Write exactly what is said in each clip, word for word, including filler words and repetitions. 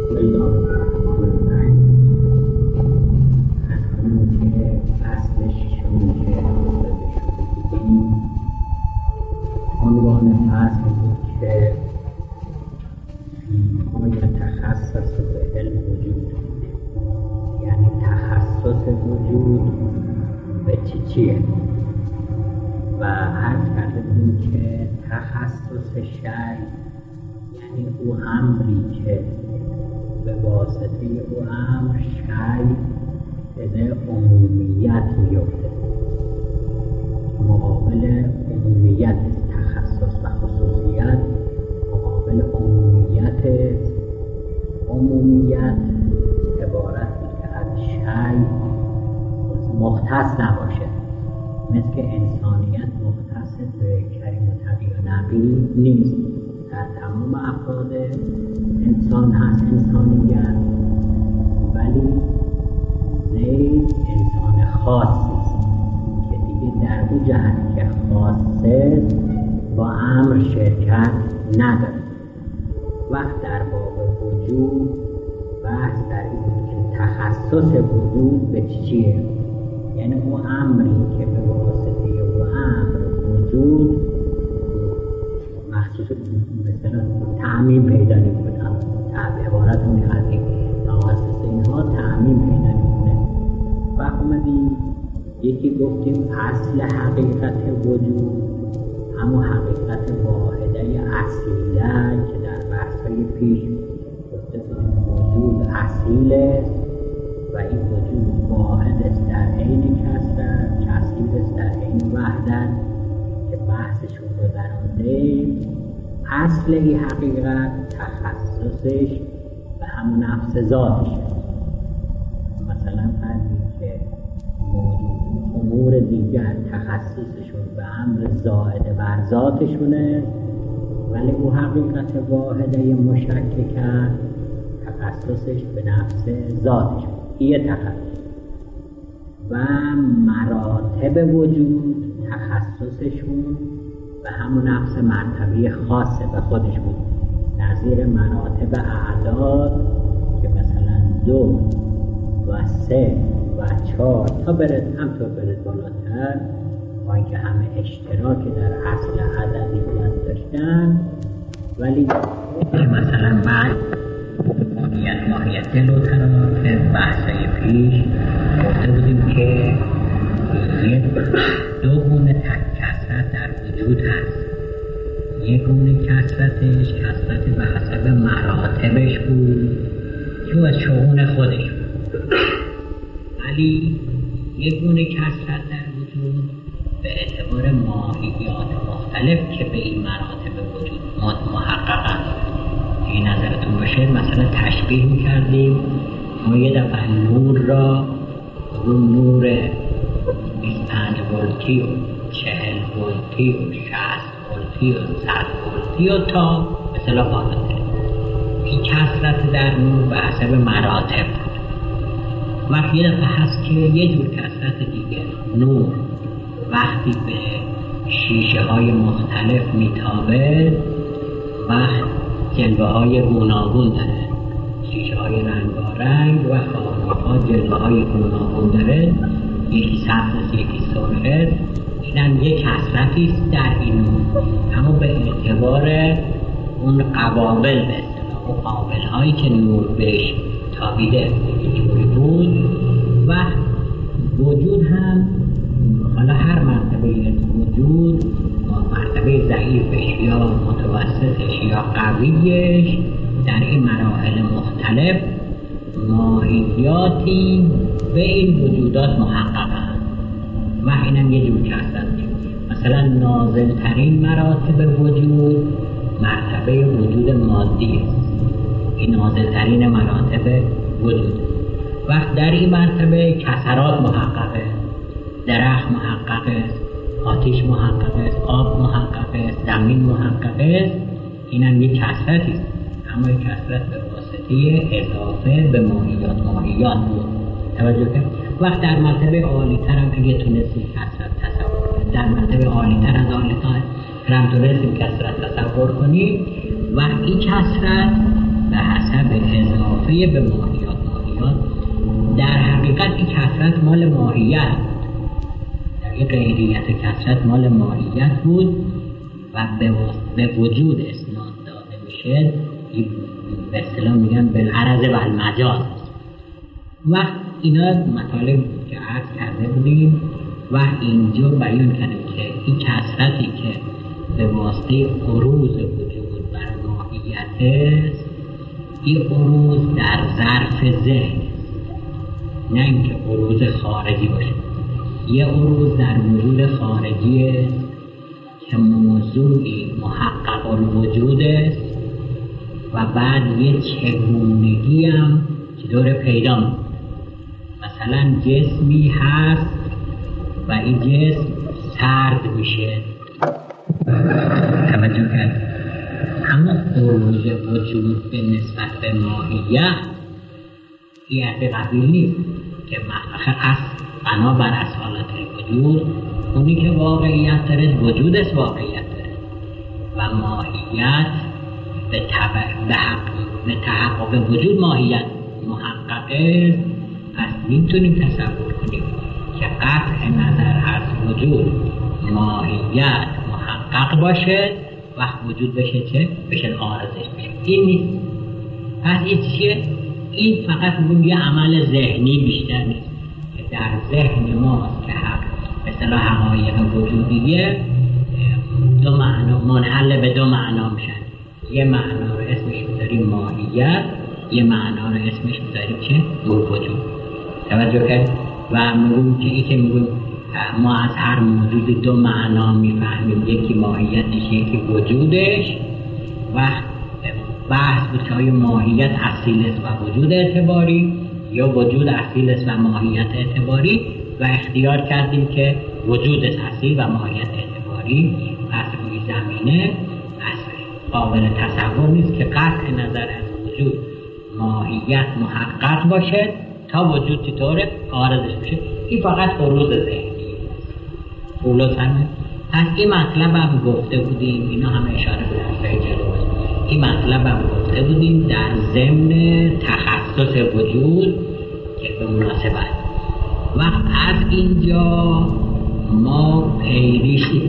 عنوان فصل بود که فیهای تخصص به علم وجود، یعنی تخصص وجود به چی چیه. و عرض کرده بودیم که تخصص شی یعنی او امری که به واسطه او امر شی به عمومیت میفته، مقابل عمومیت تخصص و خصوصیت مقابل عمومیت. عمومیت عبارت بود که از شی مختص نباشه، مثل که انسانیت مختص به کریم و تقی و نقی نیست، در تمام افراد انسان هست انسانیت، ولی زید انسان خاصی است که دیگه در اون جهت که خاصه با امر شرکت نداره. وقت در باب وجود بحث در این بود که تخصص وجود به چیه، یعنی اون امری که به واسطه او امر وجود مخصوص مثلا تعمیم پیدا نمی‌کنه، عبارت اون از این تخصص اینها تعمیم پیدا نمی‌کنه. و اومدیم یکی گفتیم اصل حقیقت وجود همون حقیقت واحده اصیله که در بحث‌های پیش گفته بودیم وجود اصیل است و این وجود واحد است در عین کثرت، کثیر است در عین وحدت که بحثش رو گذراندیم. اصل این حقیقت تخصصش به همون نفس ذاتشه. مثلا فرضی که امور دیگر تخصصشون به امر زائد بر ذاتشونه، ولی او حقیقت واحده مشککه تخصصش به نفس ذاتشون، این تخصص. و مراتب وجود تخصصشون به همون نفس مرتبه خاصه به خودش بود، نظیر مراتب اعداد که مثلا دو و سه و چهار تا برد همطور برد بالاتر، با اینکه همه اشتراک در اصل عددیت داشتن، ولی مثلا بعد ماهیت ماهیت دلوتران به بحثای پیش گفته بودیم که یک دو گونه کثرت در وجود هست. یک گونه کثرتش کثرت به حسب مراتبش بود که از شؤون خودش بود، ولی یک گونه کثرت در وجود به اعتبار ماهیات مختلف که به این مراتب وجود محققن. این نظرتون باشه مثلا تشبیه میکردیم ما یه دفعه نور را رو نور بیست و پنج ولتی و چهل ولتی و شصت ولتی و صد ولتی و تا مثلا بالاتر. این کثرت در نور به حسب مراتب بود. وقت یه دفعه هست که یه جور کثرت دیگه نور وقتی به شیشه های مختلف میتابه وقت جلوه های گوناگون داره، شیشه های رنگارنگ و خانه ها جلوه های گوناگون داره، یکی سبز یکی سرخ. اینم یک کثرتی است در این نور، اما به اعتبار اون قوابل به اصطلاح اون قابل هایی که نور بهش تابیده اینجوری بود. و وجود هم حالا هر مرتبه وجود مرتبه ضعیفش یا متوسطش یا قویش در این مراحل مختلف ماهیاتی به این وجودات محققه و اینم یه جور کثرت. مثلا نازل ترین مراتب وجود مرتبه وجود مادی است، این نازل ترین مراتب وجود. وقت در این مرتبه کثرات محققه، درخت محقق است، آتش محقق است، آب محقق است، زمین محقق است. اینم یک کثرتی است، اما یک کثرت به واسطه اضافه به ماهیات ماهیات بود. توجه کنید. وقت در مرتبه عالی تر هم اگه تونستیم کثرت تصور کنید، در مرتبه عالی تر از عالی تر هم تونستیم کثرت تصور کنید و این کثرت به حسب اضافه اضافه به ماهیات. ماهیات در حقیقت این کثرت مال ماهیت بود، در این غیریت کثرت مال ماهیت بود و به وجود اسناد داده میشه، به اصطلاح میگن بالعرض و المجاز. و اینا مطالب بود که عرض کرده بودیم و اینجا بیان کردیم که این کثرتی که به واسطه عروض وجود بر ماهیت است، این عروض در ظرف ذهن است، نه اینکه عروض خارجی باشه. یه عروض در وجود خارجی است که موضوعی محقق الوجود است و بعد یه چگونگی هم که داره پیدا می‌کنه. مثلا جسمی هست و این جسم سرد میشه، توجه کرد، اما عروض وجود به نسبت به ماهیت این از قبیل نیست که مخفخ اصل بنابر اصالت وجود، اونی که واقعیت داره وجود است، واقعیت داره و ماهیت به به تحقق وجود ماهیت محققه. پس میتونیم تصور کنیم که قطع نظر از وجود ماهیت محقق باشه و وجود بشه چه؟ بشه عارضش بشه. این نیست. پس این چیه؟ این فقط میگم یه عمل ذهنی بیشتر نیست که در ذهن ماست که حق به اصطلاح حقایق وجودیه دو معنا منحل به دو معنا میشن. یه معنا رو اسمش میذاریم ماهیت، یه معنا رو اسمش میذاریم چه؟ وجود. توجه کرد؟ و میگم که ای که میگم ما از هر موجودی دو معنا میفهمیم، یکی ماهیتش یکی وجودش. و بحث بود که آیا ماهیت اصیل است و وجود اعتباری یا وجود اصیل است و ماهیت اعتباری، و اختیار کردیم که وجود اصیل و ماهیت اعتباری. پس روی زمینه قابل تصور نیست که قطع نظر از وجود ماهیت محقق باشه تا وجود چطوره عارضش بشه. این فقط عروض ذهنی است. فولو فرمه. پس این مطلب هم گفته بودیم، اینا هم اشاره به درسای جلوه، این مطلب هم گفته بودیم در ضمن تخصص وجود که به مناسبت. و از اینجا ما پیریزی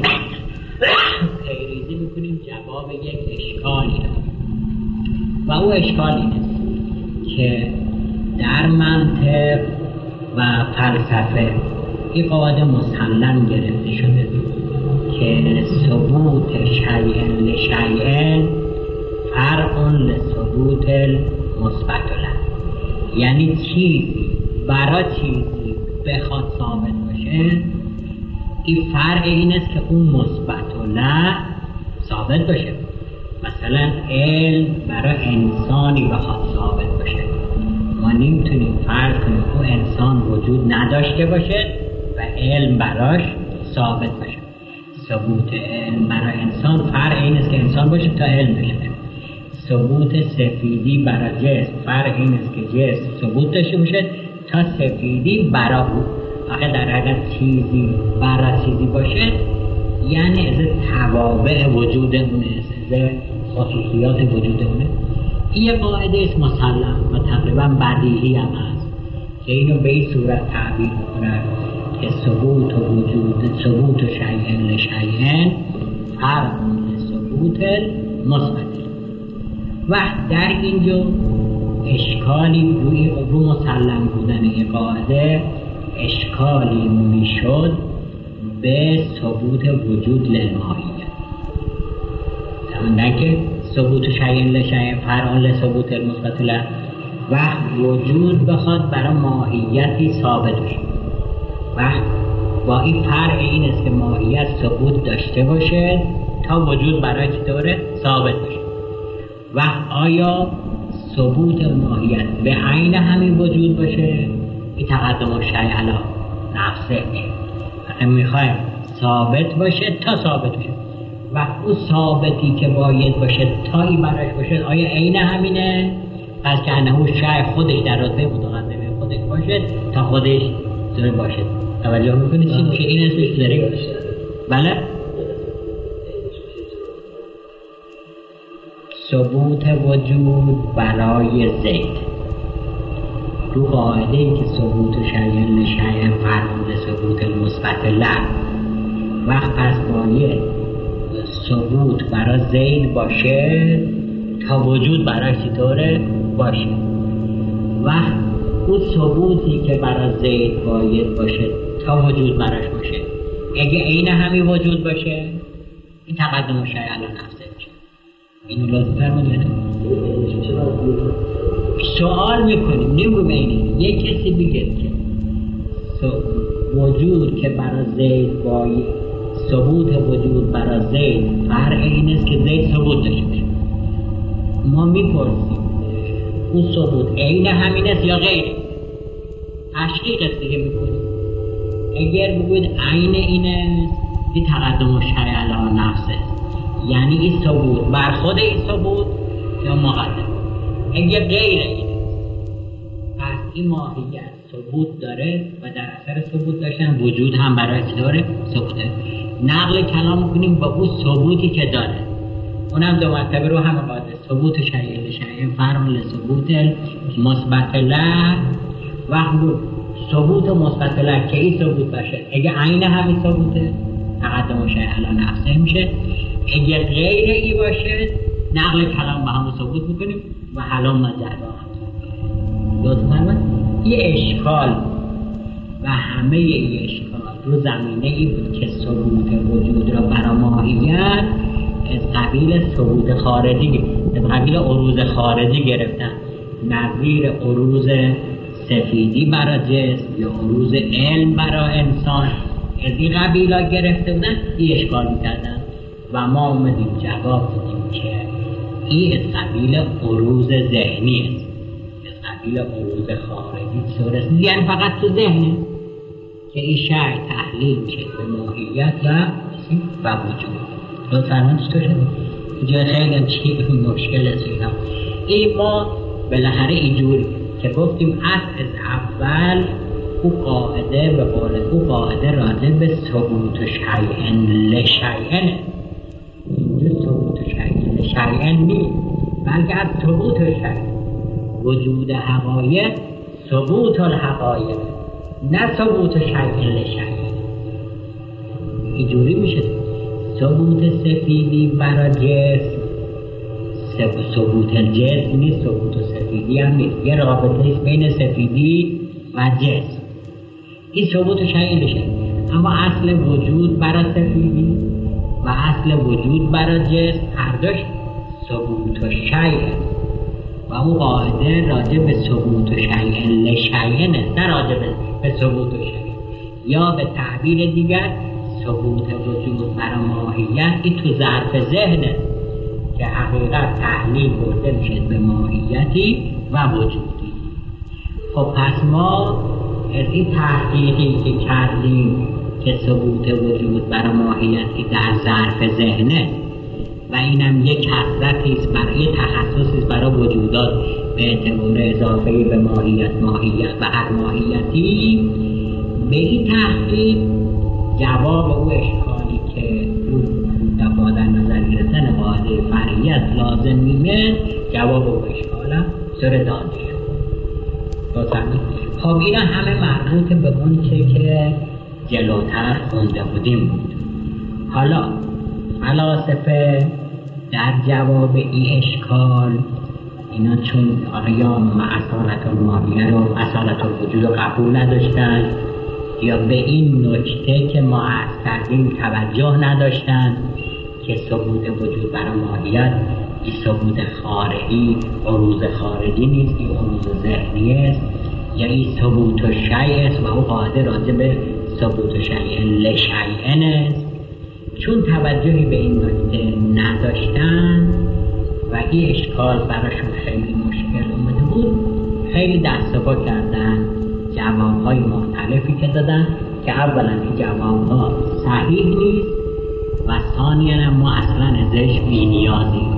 پیریزی میکنیم جواب یک اشکالی رو، و او اشکال این است که در منطق و فلسفه این قاعده مسلم گرفته شده که ثبوت شیء لشیء فرع لثبوت المثبت له. یعنی چیزی برای چیزی بخواد ثابت باشه، این فرع این است که اون مثبت له ثابت باشه. مثلا علم برای انسانی بخواد ثابت باشه، ما نمیتونیم فرض کنیم اون انسان وجود نداشته باشه و علم براش ثابت باشه. ثبوت علم برای انسان فرع این است که انسان باشه تا علم بشه. ثبوت سفیدی برای جسم فرع این است که جسم ثبوت داشته باشه تا سفیدی برای او. فقط در اگر چیزی برای چیزی باشه یعنی از توابع وجود اونه، از خصوصیات وجود اونه. این یه قاعده است مسلم و تقریبا بدیهی هم هست که اینو به این صورت تعبیر میکنن که ثبوت و وجود ثبوت و شیء لشیء فرع ثبوت مثبت. و در اینجا اشکالی روی رو مسلم بودن این قاعده اشکالی میشد به ثبوت وجود للماهیت. نه که ثبوت شیء لشیء فرع لثبوت المثبت له، و وجود بخواد برای ماهیتی ثابت بشه، و با این فرع این است که ماهیت ثبوت داشته باشه تا وجود برای چطوره ثابت بشه. و آیا ثبوت ماهیت به عین همین وجود باشه؟ این تقدم شیء علی نفسه میشه. اگه میخوایم ثابت باشه تا ثابت بشه، و اون ثابتی که باید باشه تا این براش باشه آیا عین همینه؟ پس که انه شیء خودش در رتبه متقدمه خودش باشه تا خودش زیر باشه. توجه میکنید چی میشه؟ این اسمش داریم. بله؟ ثبوت وجود برای زید رو قاعده ای که ثبوت شیء لشیء فرع ثبوت المثبت له، وقت پس باید ثبوت برای زید باشه تا وجود برای چطوره باشه، و اون ثبوتی که برای زید باید باشه تا وجود براش باشه اگه عین همین وجود باشه این تقدم شیء علی نفسه میشه. اینو لازم فرمودید. سوال میکنیم نمیگم اینه، یک کسی بگه که وجود که برای زید باید ثبوت وجود برای زید فرع این است که زید ثبوت داشته باشه. ما میپرسیم اون ثبوت عین همین است یا غیر؟ تشقیق است دیگه میکنیم. اگر بگوید عین این است که تقدم شیء علی نفسه، یعنی این ثبوت بر خود این ثبوت یا مقدم. اگر غیر اینه پس این ماهیت ثبوت داره و در اثر ثبوت داشتن وجود هم برای چی داره؟ ثبوته. نقل کلام میکنیم با اون ثبوتی که داره، اونم دو مرتبه رو هم قاعده ثبوت شیء لشیء فرع لثبوت مثبت له، و ثبوت مثبت له که این ثبوت باشه اگه عین همین ثبوته تقدم شیء علی نفسه میشه. اگه غیر ای باشه نقل کلام با همون ثبوت میکنیم و حالا مجرا لطفاً یه اشکال و همه این اشکال رو زمینه ای بود که ثبوت وجود را برای ماهیت از قبیل ثبوت خارجی، از قبیل عروض خارجی گرفتن، نظیر عروض سفیدی برای جسم یا عروض علم برای انسان، از این قبیلا گرفته بودن، این اشکال میکردن و ما اومدیم جواب دادیم که این از قبیل عروض ذهنی است، از قبیل عروض خارجی صورت، یعنی فقط تو ذهنه که این شیء تحلیل میشه به ماهیت و و وجود. لطفاً چطور شده؟ اینجا خیلی چی مشکل است اینا. این ما بالاخره اینجوری که گفتیم از از اول او قاعده به قول او قاعده راجع به ثبوت شیء لشیء، اینجا ثبوت شیء لشیء نیست بلکه از ثبوت شیء وجود حقایق، ثبوت الحقایق، نه ثبوت شیء لشیء. اینجوری میشه ثبوت سفیدی برای جسم ثبوت الجسم نیست، ثبوت سفیدی هم نیست، یه رابطه است بین سفیدی و جسم. این ثبوت شیء لشیء، اما اصل وجود برای سفیدی و اصل وجود برای جسم هر دوش ثبوت شیء و اون قاعده راجع به ثبوت شیء لشیء نه راجع به ثبوت شیء، یا به تعبیر دیگر ثبوت وجود برای ماهیت این تو ظرف ذهنه که حقیقت تحلیل برده میشه به ماهیتی و وجودی. خب پس ما از این تحقیقی که کردیم که ثبوت وجود برای ماهیتی در ظرف ذهنه و اینم یک کثرتی است برای تخصصی است برای وجودات به اعتبار اضافه‌ای به ماهیت ماهیت و هر ماهیتی، به این تحقیق جواب او اشکالی که رو دفاع در نظر گرفتن قاعده فرعیت لازم میمه، جواب او اشکالم سر داده شد. خب اینا همه مربوط به اون چه که جلوتر خونده بودیم بود. حالا فلاسفه در جواب این اشکال اینا چون آقایان اصالت الماهیه رو اصالت الوجود رو قبول نداشتن یا به این نکته که ما عرض کردیم توجه نداشتن که ثبوت وجود برای ماهیت این ثبوت خارجی عروض خارجی نیست، این عروض ذهنی است، یا این ثبوت شیء است و او قاعده راجع به ثبوت شیء لشیء است. چون توجهی به این نکته نداشتن و این اشکال براشون خیلی مشکل اومده بود، خیلی دست و پا کردن جوابهای مختلفی که دادن که اولا این جوابها صحیح نیست و ثانیاً ما اصلا ازش بی‌نیازیم.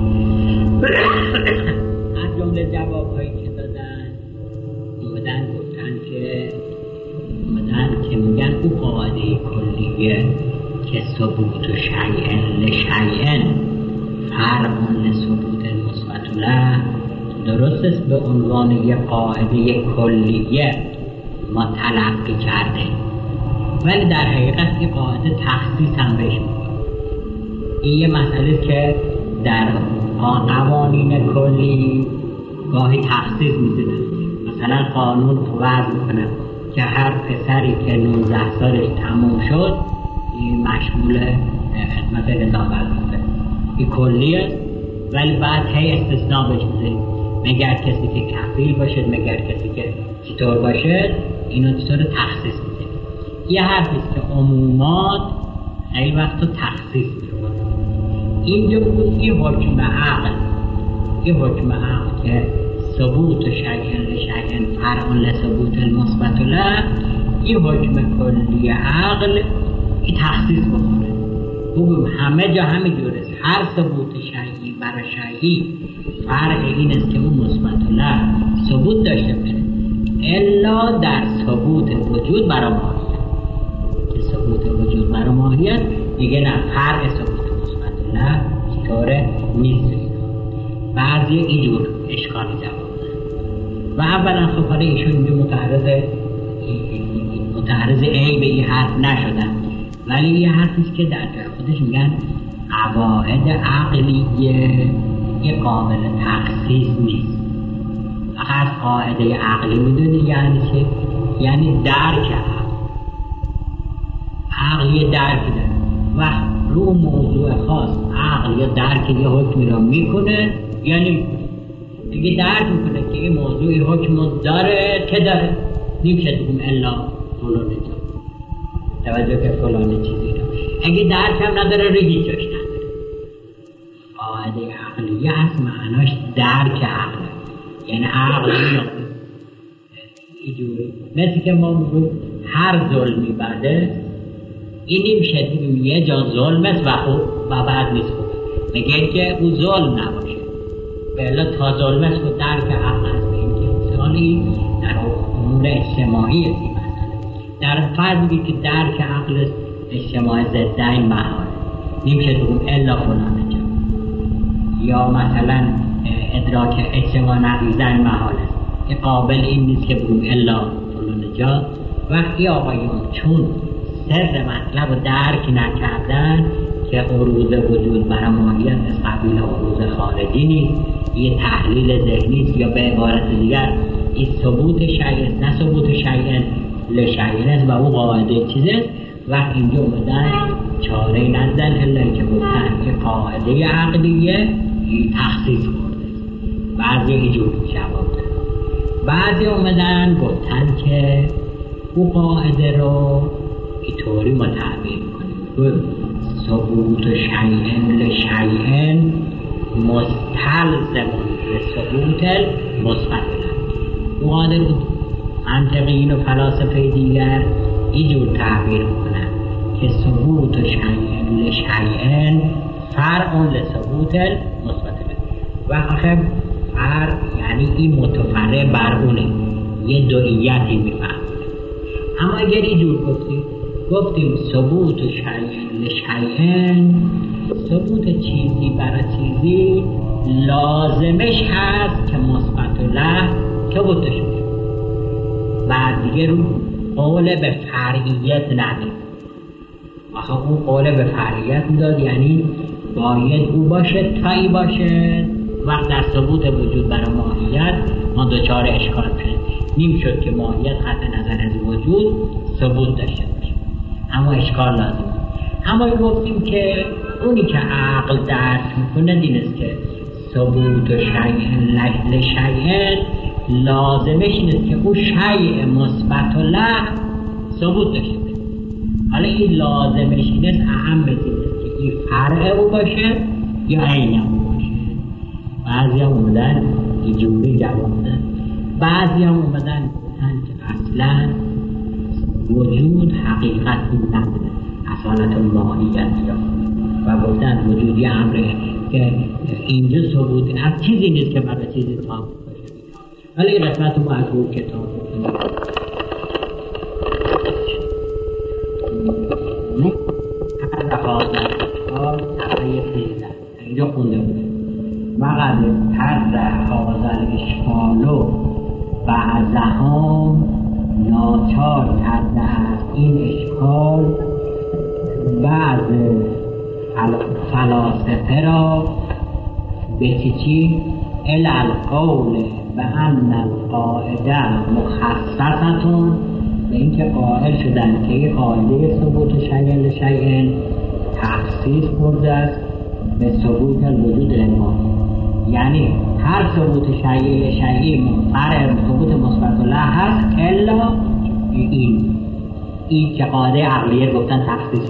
از جمله جوابهایی که دادن اومدن گفتن که اومدن که میگن او قاعده کلیه که ثبوت شیء لشیء فرع لثبوت المثبت له درست است به عنوان یک قاعده کلیه ما تلقی کرده، ولی در حقیقت این قاعده تخصیص هم بهش میکنه. این یه مسئله که در قوانین کلی گاهی تخصیص میدونه. مثلا قانون وضع میکنه که هر پسری که نوزده سالش تموم شد این مشمول خدمت نظافت میشه. این کلی است، ولی بعد هی استثناء بهش میذاریم، مگر کسی که کفیل باشد، مگر کسی که چطور باشد، اینو چطور تخصیص میده. یه حرفیست که عمومات خیلی وقت رو تخصیص میکنه. اینجا بود یه حکم عقل، یه حکم عقل که ثبوت شیء لشیء فرع لثبوت المثبت له، یه حکم کلی عقل که تخصیص بکنه. بگم همه جا همینجوره، هر ثبوت شیئی برای شیئی فرع این است که اون مثبت له ثبوت داشته باشه، الا در ثبوت وجود برای ماهیت. که ثبوت وجود برای ماهیت دیگه نه، فرع ثبوت مثبت له طوره نیست. بعضی اینجور اشکالی جواب و اولا خب حالا ایشون اینجا متعرض متعرض ای به این حرف نشدن، ولی یه حرفیست که در جای خودش میگن قواعد عقلیه یه قابل تخصیص نیست. فقط قاعده عقلی میدونی یعنی چه؟ یعنی درک عقل. عقل یه درک داره و رو موضوع خاص عقل یا درک یه حکمی رو میکنه یا نمیکنه. اگه درک میکنه که این موضوعی حکم داره که داره، نمیشه بگم الا فلان جا توجه که فلان چیزی رو. اگه درک هم نداره رو هیچ جاش نداره. قاعده عقلیه هست، معناش درک عقل، یعنی عقل اینجوری مثل که ما میگویم هر ظلمی بده، این نمیشه بگیم یه جا ظلم است و خوب و بعد نیست خوب، میگه که او ظلم نباشه بلا تا ظلم است و درک عقل هست. به این که سالی در امور اجتماعی است این مسئله. در فرد میگه که درک عقل است اجتماع ضدین محال، نمیشه بگیم الا فلان جا، یا مثلا ادراک اجتماع نقیضین محال است که قابل این نیست که بگیم الا فلان جا. وقتی آقایون چون سر مطلب رو درک نکردن که عروض وجود برای ماهیت از قبیل عروض خارجی نیست، یه تحلیل ذهنی است، یا به عبارت دیگر این ثبوت شیء است نه ثبوت شیء لشیء است و او قاعده چیز است. وقت اینجا اومدن چاره ندن الا که گفتن که قاعده عقلیه تخصیص کرده. بعضی اینجور جواب دادن، بعضی اومدن گفتن که او قاعده رو اینطوری ما تعبیر کنیم، ثبوت شیء لشیء مستلزم لثبوت المثبت له. او قاعده رو منطقیین و فلاسفه دیگر اینجور تعبیر کنن که ثبوت شیء لشیء فرع لثبوت المثبت له. و آخه فرع یعنی این متفرع بر اونه، یه دوئیتی میفهمونه. اما اگر اینجور گفتیم گفتیم ثبوت شیء لشیء، ثبوت چیزی برای چیزی لازمش هست که مثبت له ثبوت شده. بعد دیگه رو قول به فرعیت ندید. آخه اون قول به فرعیت میداد یعنی باید او باشه تا ای باشه. وقت در ثبوت وجود برای ماهیت ما دوچار اشکال شد، نیم شد که ماهیت قطع نظر از وجود ثبوت داشته باشه، اما اشکال لازم. اما گفتیم که اونی که عقل درک میکنه این است که ثبوت شیء لشیء لازمش این است که او شیء مثبت له ثبوت داشته باشه. حالا این لازمش این است، اهم این است که این فرع او باشه یا عین او باشه. بعضی هم اومدن اینجوری جواب دادن، بعضی هم اومدن گفتن که اصلا وجود حقیقتی نداره، اصالت ماهیت داره و گفتن وجودی امره که اینجا ثبوت از چیزی نیست که برای چیزی ثابت باشه. ولی این قسمت رو از روی کتاب نه هر دفعه صفحه سیزده اینجا خونده بوده. مقدر مضطر هذا الاشکالو بعضهم ناچار کرده است این اشکال بعض فلاسفه را به چی الی القول بأن القاعده مخصصتون، به اینکه قائل شدن که این قاعده ثبوت شیء لشیء تخصیص برده است به ثبوت الوجود الماهی. یعنی هر ثبوت شیء لشیء مضطر ثبوت مثبت له هست الا این این که قاعده عقلیه گفتن تخصیص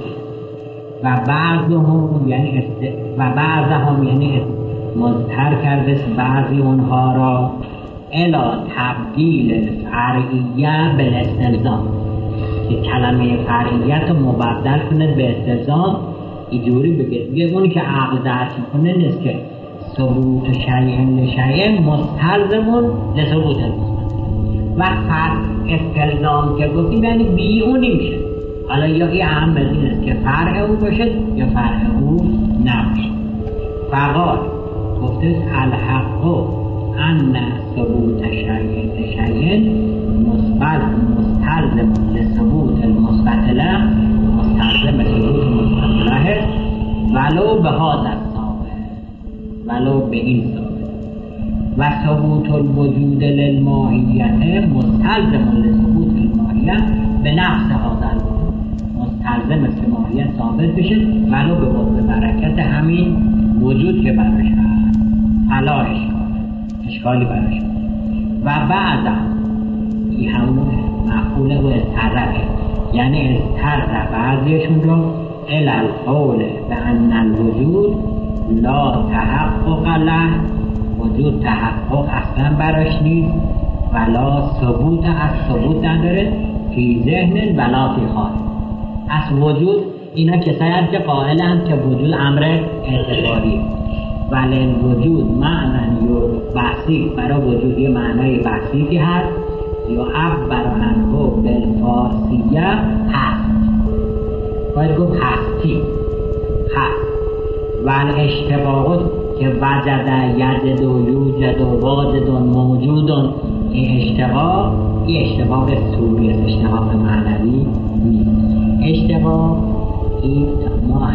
و بعضهم یعنی است و بعضهم یعنی مضطر کرده بعضی اونها را الا تبدیل فرعیه به استلزام، که کلمه فرعیت رو مبدل کنه به استلزام. اینجوری بگه بگه اونی که عقل درک میکنه نیست که ثبوت شیء لشیء مستلزمون لثبوت المثبت و فرع استلزام که گفتیم یعنی بی اونی میشه. حالا یا این اهم از این است که فرع او باشه یا فرع او نباشه. فقال گفته الحق ان ثبوت شیء لشیء مثبت مستلزم لثبوت المثبت له مستلزم ثبوت المثبت له ولو به هذا الثابت، ولو به این ثابت. و ثبوت الوجود للماهیت مستلزم لثبوت الماهیت به نفس هذا الوجود، مستلزم است که ماهیت ثابت بشه ولو به برکت همین وجود که براش هست. فلا اشکال اشکالی براش هست. و بعد این همون مفعول و اضطربه، یعنی اضطرب بعضیشون رو الی القول بأن الوجود لا تحقق له، وجود تحقق اصلا براش نیست، ولا ثبوت از ثبوت نداره فی ذهن ولا فی خارج. از وجود اینا کسایی هست که قائلند که وجود امر اعتباریه، ولی وجود معنی و بسیط، برای وجود یه معنای بسیطی هست یا عبر عنه بالفارسیه هست، باید گفت هستی هست. ولی اشتباهات که وجد یجد و یوجد و واجد و موجود، این اشتباه این اشتباه سوری است، اشتباه معنوی نیست. اشتباه این ماه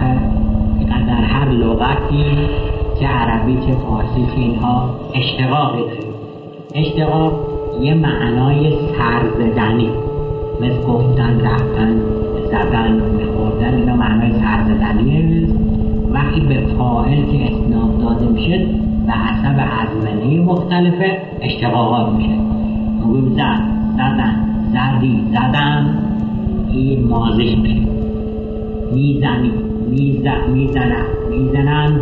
در هر لغتی چه عربی چه فارسی چه اینها اشتقاقی داریم. اشتقاق یه معنای سرزدنی، مثل گفتن، رفتن، زدن، خوردن، اینا معنای سرزدنیه. وقتی به فاعل که اسناد داده میشه به حسب ازمنه مختلفه اشتقاقات میشه. میگویم زد، زدن، زدی، زدن، این ماضیش میشه. میزنی، میزن، میزنن، میزنند،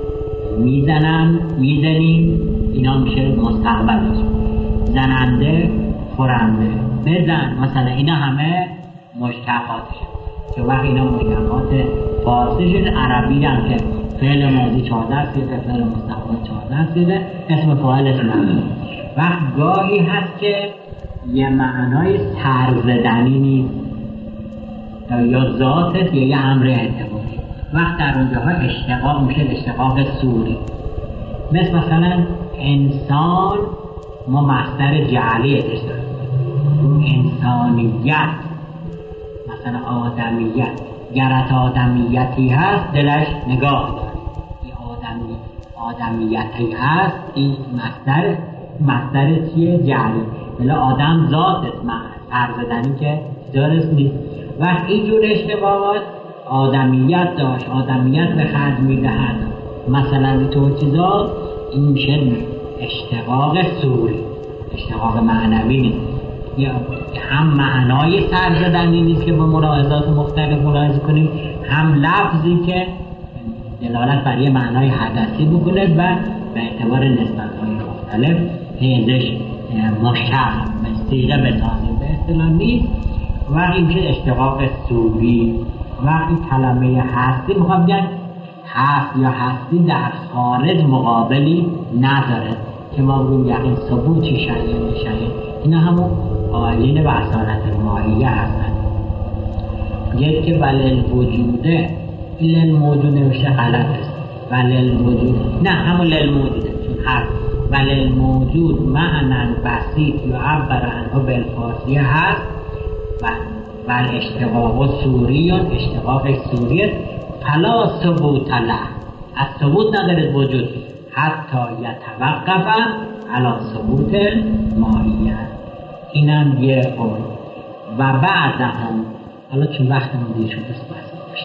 میزنن، میزنیم، اینا میشه مستقبلش. زننده، خورنده، بزن، مثلا اینا همه مشتقاتشه که وقت اینا مشتقات فارسی شد. عربی هم که فعل ماضی چهارده سیده، فعل مستقبل چهارده سیده، اسم فاعلش نداره. وقت گاهی هست که یه معنای سرزدنی نیست یا ذاتت یا یه امر اعتباری. وقت در اونجاها اشتقاق میشه اشتقاق سوری. مثل مثلا انسان ما مصدر جعلیتش داریم، انسانیت، مثلا آدمیت. گرت آدمیتی هست دلش نگاه داره، این آدمی آدمیتی هست، این مصدر مصدر چیه؟ جعلی. بلا آدم ذاتت سرزدنی که دارست نیست. وقت اینجور اشتباهات آدمیت داشت، آدمیت به خرج میدهد، مثلا اینطور چیزا، این میشه اشتقاق سوری، اشتقاق معنوی نیست. یا هم معنای سرزدنی نیست که با ملاحظات مختلف ملاحظه کنیم، هم لفظی که دلالت بر یه معنای حدثی بکنه و به اعتبار نسبت‌های مختلف هیزش مشتق صیغه بسازیم به اصطلاح نیست. وقتی میشه اشتقاق سوری. وقتی کلمه هستی میخوام بگن هست یا هستی در خارج مقابلی نداره که ما بگیم یقین ثبوتی شیء لشیء، اینا همون قائلین به اصالت ماهیه هستن. یک که ولی الوجوده این للموجود نوشته غلط است، ولی الوجود نه همون للموجوده، چون هست ولی الموجود معنی بسیط یعبر عنه بالفارسیه هست و و الاشتقاق سوری اشتقاق سوری فلا ثبوت له از ثبوت ندارد وجود حتی یتوقف علی ثبوت الماهیت. اینم یه قول و بعد هم حالا چون وقتمون دیر شده است بس باشه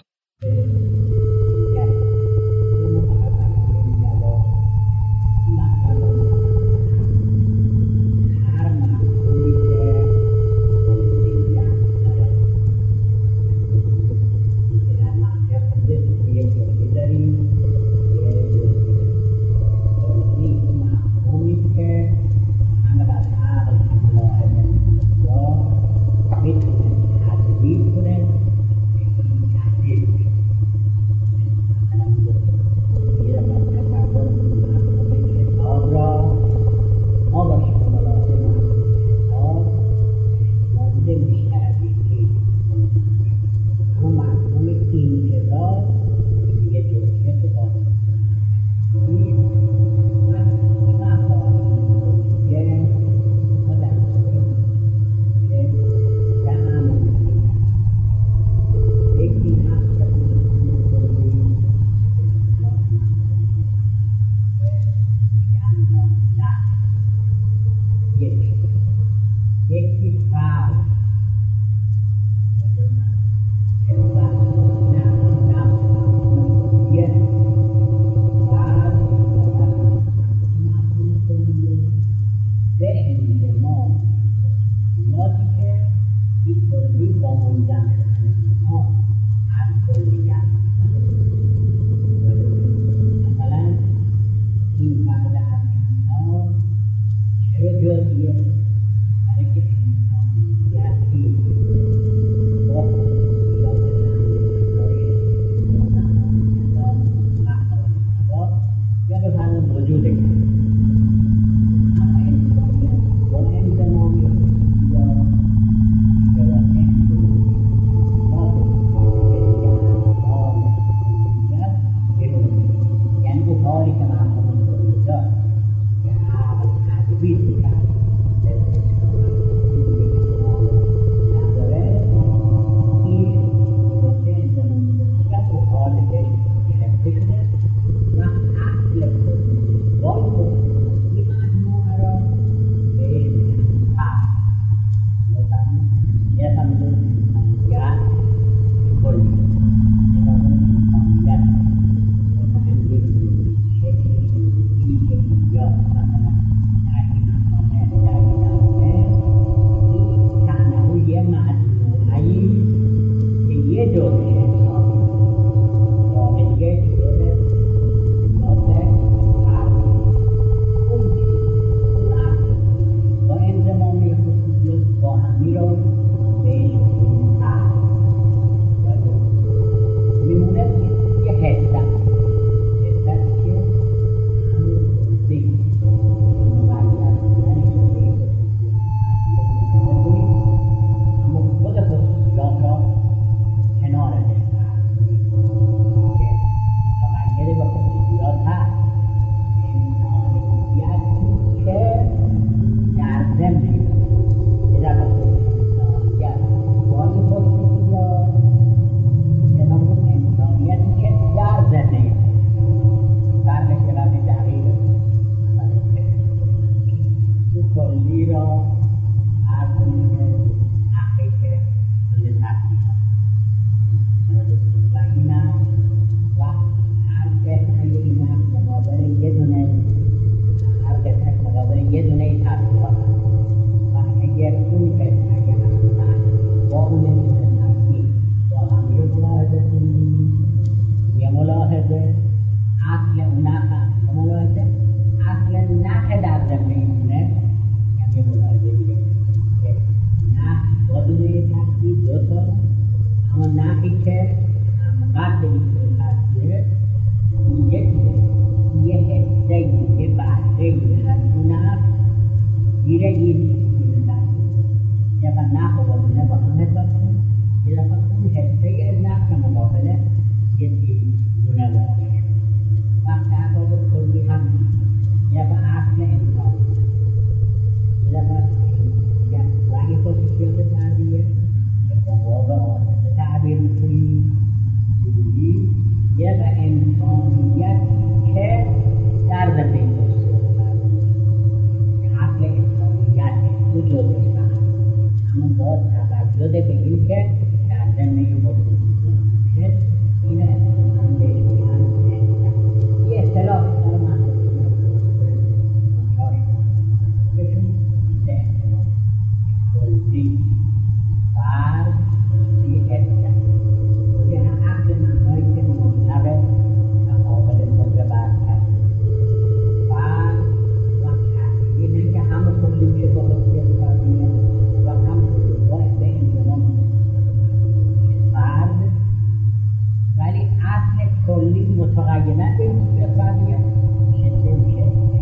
Vaqti aqobat kuli ham ya تعدد بگیم که در ضمن وجود که این اتفاقا بهش میگن یه اصطلاح اصطلاح منطقی بهشون سه اصطلاح کلی فرد یه حسن یه عقل معنایی که منطقه مقابل قدر برتر فرد و کلی نه که همه کلی که بالا که فردیه و هم باید به انجام فرد ولی اصل کلی متغیرن به این صورت فردیه شده میشه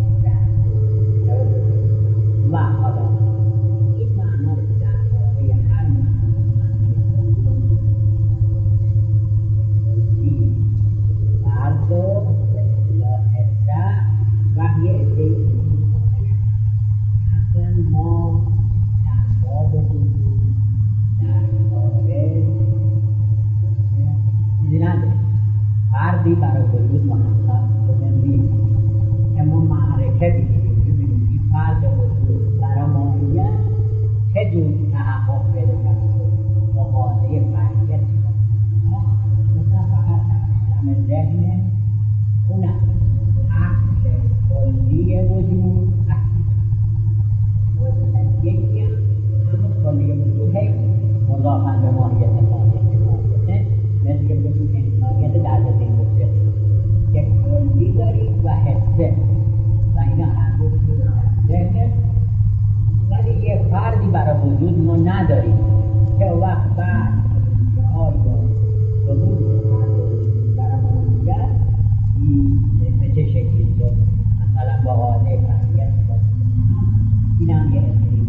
و حالا این معنا رو در واقع هر کلی فرد و لاحظه و یه عده اصلا ما در باب وجود در خارج چیزی نداریم فردی برای وجود محقق بزنیم که ما معرکه بگیریم ببینیم این فرد وجود برای ماهیت چه جور تحقق پیدا کرده مقاله فردیت ما مثلا فقط در ذهن اونم عقل کلی وجود یکی هم همون کلی وجود هی مضافن به ماهیت ماهیت ماهیت مثل که بگیم انسانیت در زمین مجرد یک کلی داریم و حسه و اینا هر دو که در ذهن ولی یه فردی برای وجود ما نداریم که وقت بعد آیا ظهور برای ماهیت به چه شکلی داریم مثلا با قاعده فردیت این هم یه اصلی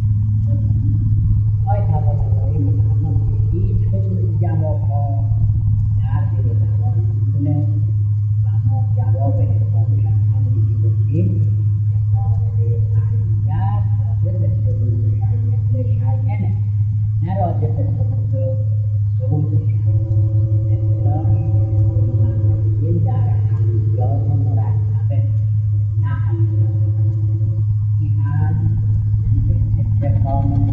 آی توانایی میکنم که هیچ خود جواب ها در دل زمان میکنه و ما جواب حسابش هم همونی که گفتیم که قاعده فردیت راجع به ثبوت شیئه نه راجع به ثبوت ثبوت شیئه اصطلاحی این در حقیقات مرتبه نه حقیقات این هم استفهام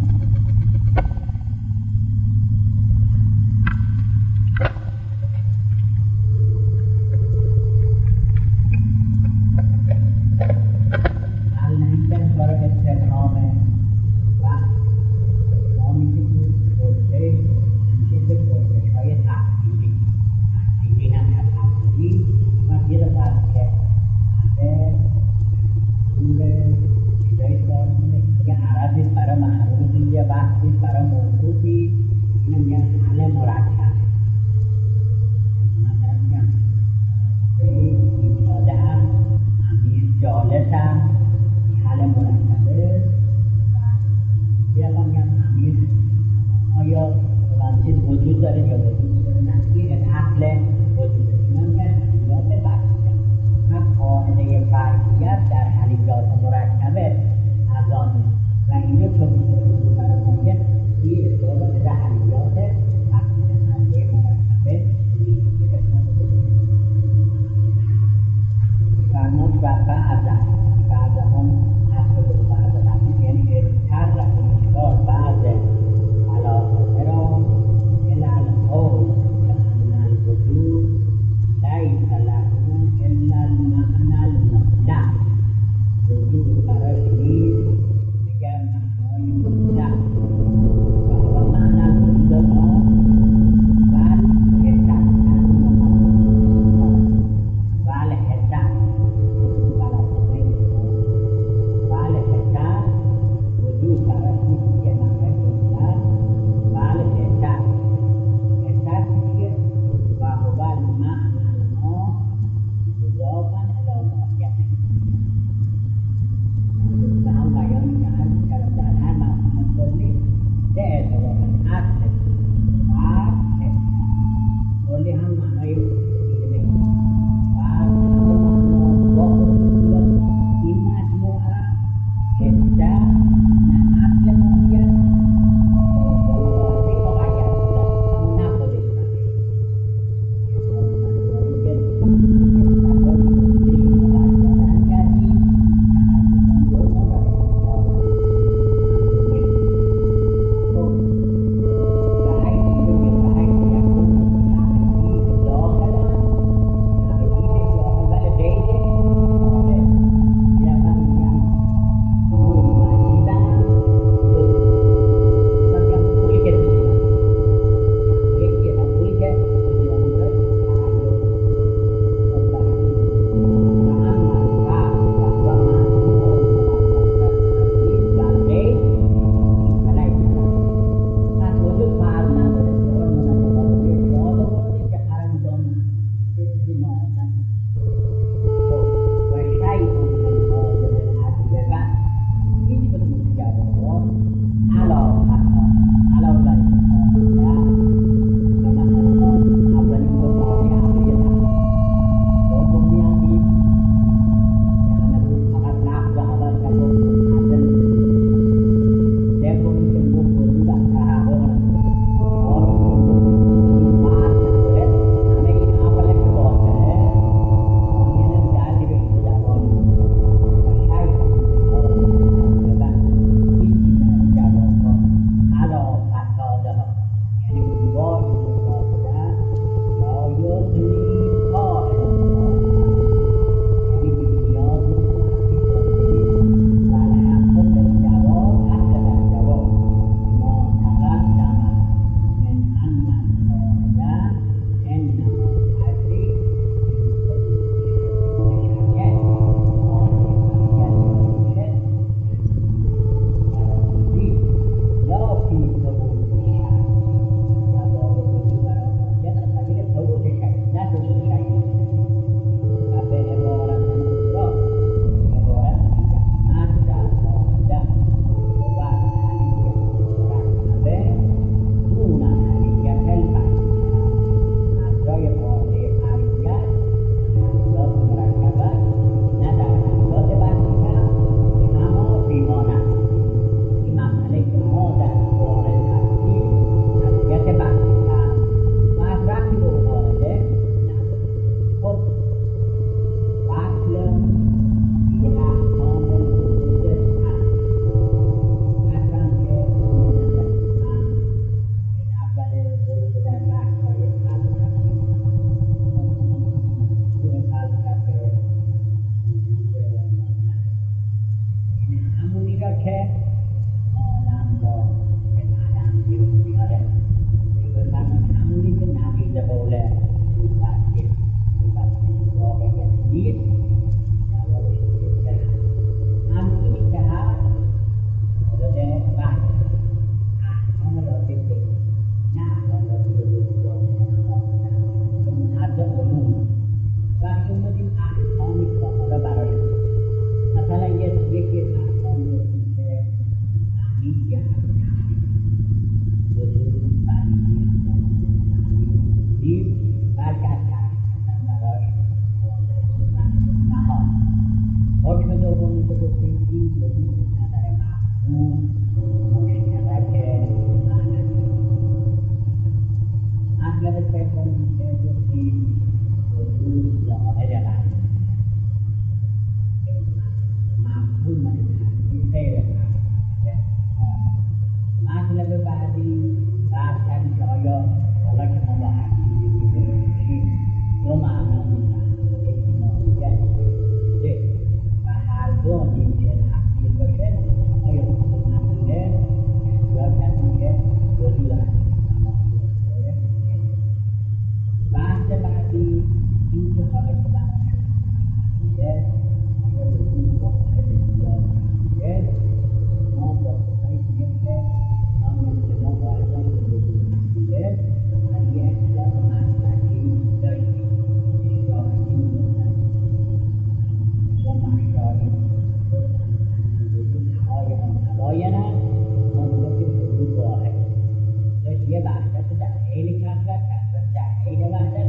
وحدت اصلا در حین وحدت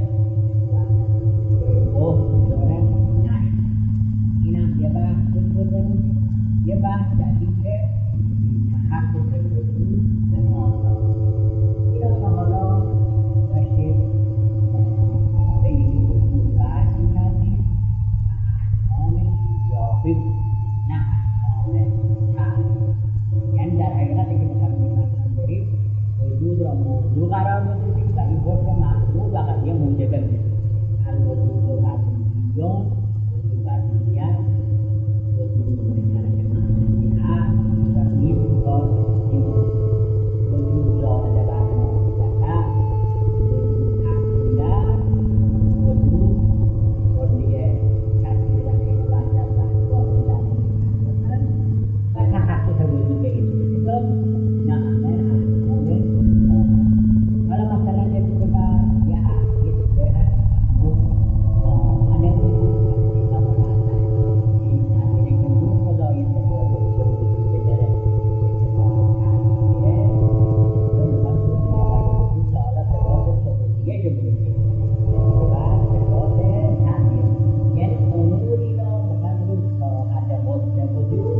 گفت داره نشد. اینم یه بحث بود بزنیم، یه بحث در این که تحقق وجود به آزاد اینا ما حالا داشتیم به این وجود بحث می‌کردیم احکام ایجابی بود نه احکام تعلیمی. یعنی در حقیقت که بخوایم مثلا بریم وجود را موضوع قرار بدیم و این حکم محمول و قضیه موجبه بدیم. الوجود و قضییان وجود قضییت وجود مشترک معنوی هست و این کار این وجود جانب بر موجودت هست، وجود تحصیل است، وجود کلیه تحصیل در این وحدت و احکام در این و تخصص وجود به این صورت نه همه احکام. حالا مثلا نمیشه بر یه احکیه به احکام آمنه وجود حقیقا منحصر این تحصیلی که اون خدای اتفاق وجود که داره اتفاق تحصیله لطفا تو آقای وجود سالا سباد ثبوتیه جمعیه و سباد تحصیل یعنی اموری را مقدر ساعت حسن وجود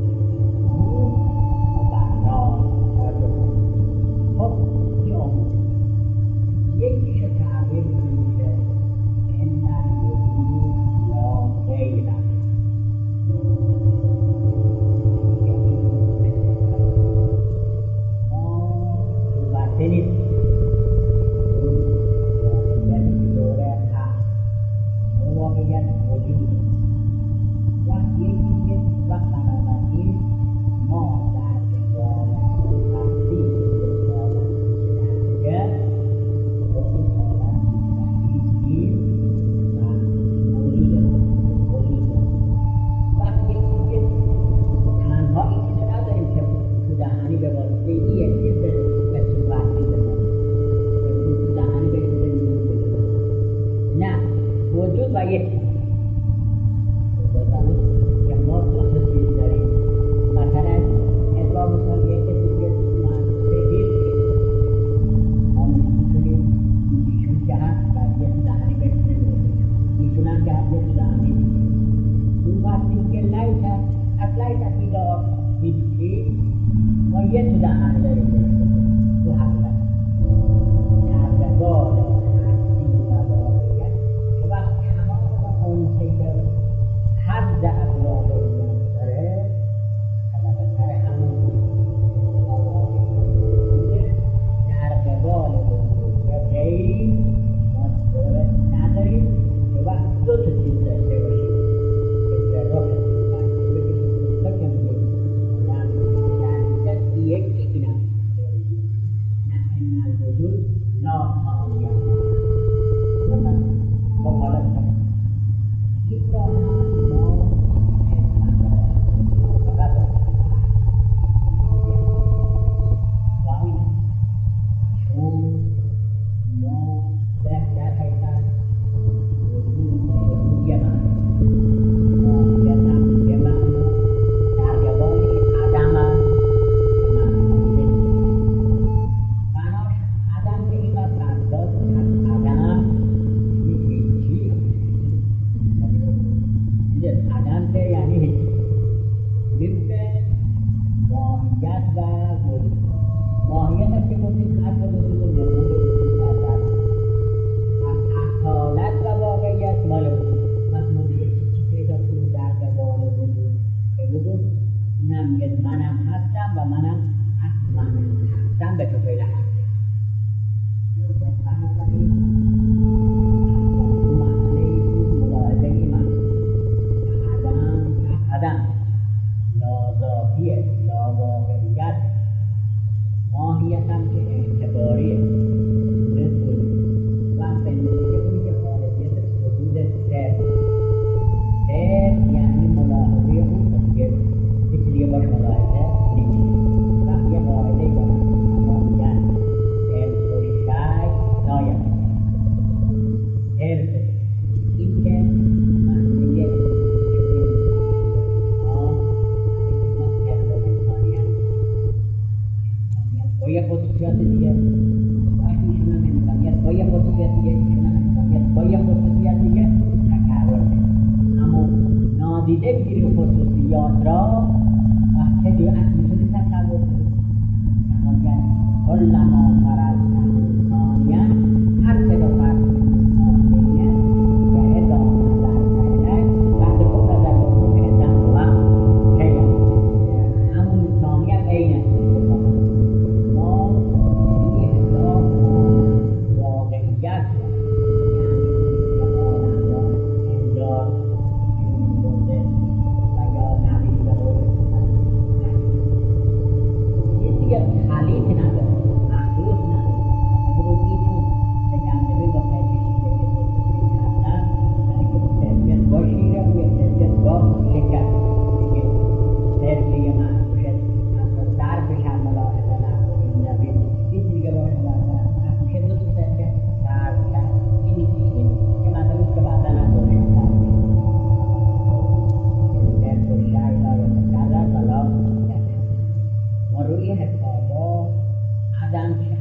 خب این امور یکیش تعبیر کنید که ان الوجود لا غیر ما وقتی نیست یعنی دوره هست واقعیت وجود وقت یکی وقت بنابراین ما در انگار هستی وجود و یک که ما دو تا چیز داریم. مثلا ادعا مثال یک دیگه تغییر ما میتونیم ایشون که هست و یه دهنی بکنیم ایشون هم که هست یه دهنی اون وقتی که لیت هست از لیت هست ایدار هیچی ما یه تو دهنی داریم تو حقیقت در قبال اون که حد ابواب ایمان داره طبقتر همون ابواب ایمان در قبال وجود غیر ما داره نداریم که وقت دو تا چیز داشته باشیم که در راه وقتی بکشیم تا که میگیم در حقیقت یک که این هم نه این الوجود ناکامیت خب حالا یه خصوصیات دیگه وقتی ایشون هم نمی‌کنم با یه خصوصیت دیگه با یه خصوصیت دیگه تکرر میشه. اما نادیده بگیریم خصوصیات را وقتی دیگه از میتونی تصور کنید. اما یعنی کلما فرد ثانیه هر سه دو فرد ثانیه و ادامه نظر کنه وقتی خود نظر کنه که دم و خیلی همون ثانیه اینه ما ثانیه حساب واقعیت یعنی جمال انجار بوده و یا نویده بوده یه دیگه خلیطی نداره محدود نداره امروز ایشون به جنبه با تکشیده که توصیفی کردن یعنی که سرگت با شیره و یه سرگت با شکر دیگه سرگه محبوشت حتی دربش هم ملاحظه نکنیم نبید این دیگه باشه باید محبوشت دو تا سرگه درب کرد اینی دیگه که مثلا که بعدا هم باشه سرگ و شعی داره تکرر بلا ما روی حسابا عدم